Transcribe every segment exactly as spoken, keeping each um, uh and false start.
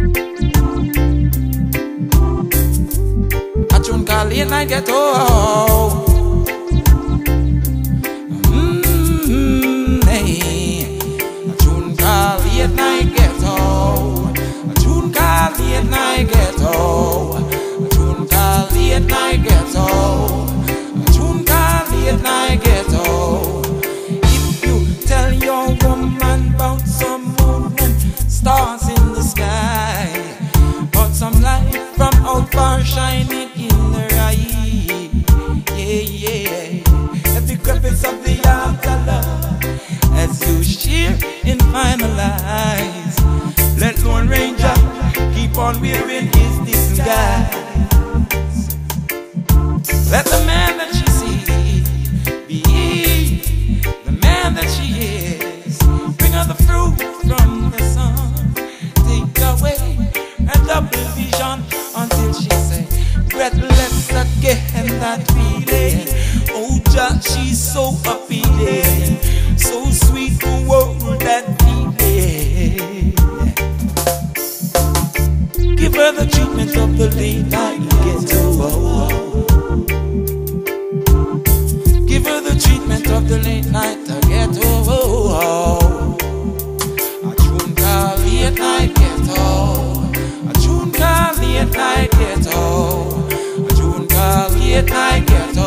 A tune called Late Night Ghetto. Mm-hmm, hey. A tune called Late Night Ghetto. A tune called Late Night Ghetto. A tune called Late Night Ghetto. A tune called Late Night Ghetto. If you tell your woman about some moon and stars in the sky, but some light from out far shining in her eye, yeah, yeah. Every crevice of the afterlife, as you share and finalize, let Lone Ranger keep on wearing his disguise. Let the man that she sees be the man that she is. Bring her the fruit from the sun. Take away her double vision until she say, breathless again, that feeling. Oh, Jah, she's so appealing, so sweet to hold that feeling. Give her the treatment of the late night ghetto. Give her the treatment of the late night ghetto. A tune called Late Night Ghetto. A tune called Late Night Ghetto. A tune called Late Night Ghetto.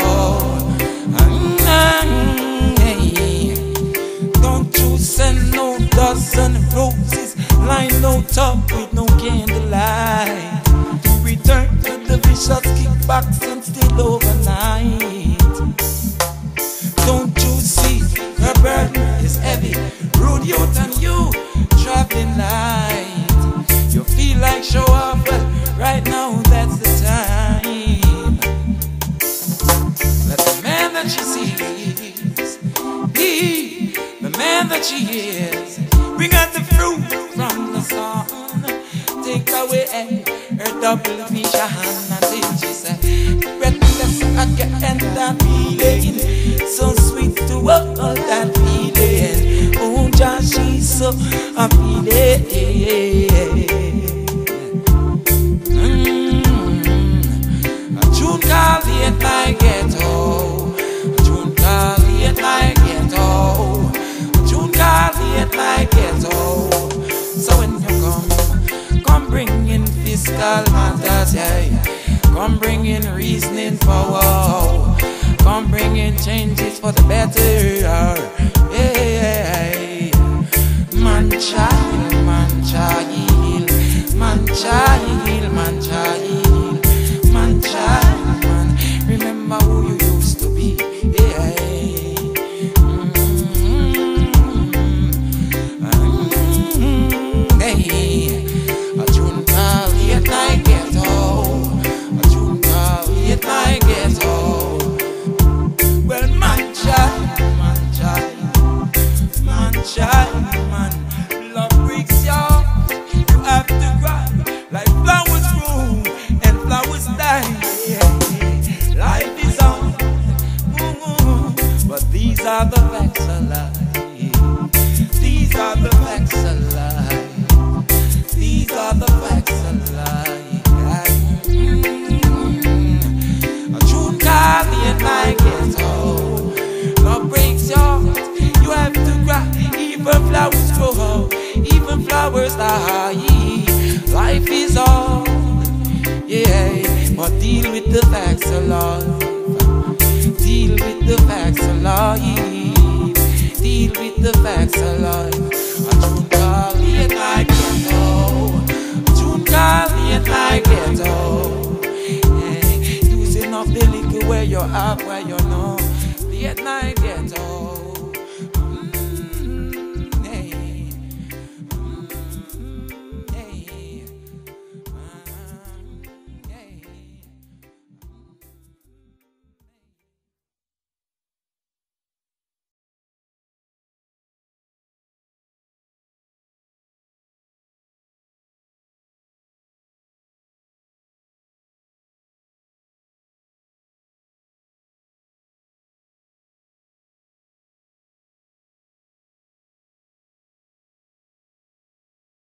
Don't you send no dozen roses, line no top with no candlelight, to return to the vicious kickbacks and still overnight. Don't you see her burden is heavy, rude youth and you traveling light. You feel like show off, but right now that's the time. Let the man that she sees be the man that she is. Bring out the fruit from the sun. Take away her double vision until she say, breathless again, that feeling, so sweet to hold that feeling. Oh, Jah, she's so appealing. Mm-hmm. A tune called Late Night Ghetto. A tune called Late Night Ghetto. A tune called Late Night Ghetto. So when you come, come bring in fiscal matters, yeah. Come bring in reasoning power. Come bring in changes for the better, yeah. Man child, man child, man child, man child, man child, man. Remember who you used to be, yeah. Mm-hmm. Hey, a tune called Late Night Ghetto. A tune called Late Night Ghetto. Well, man child, man child, man child, man. Love breaks you, you have to cry. Like flowers grow and flowers die. Life is on, but these are the facts of life. These are the facts of life. These are the facts of life. Mm-hmm. A tune called Late Night Ghetto. Love breaks your heart, you have to cry. Even flowers grow, even flowers die. Life is hard, yeah, but deal with the facts of life. Deal with the facts of life. Deal with the facts of life.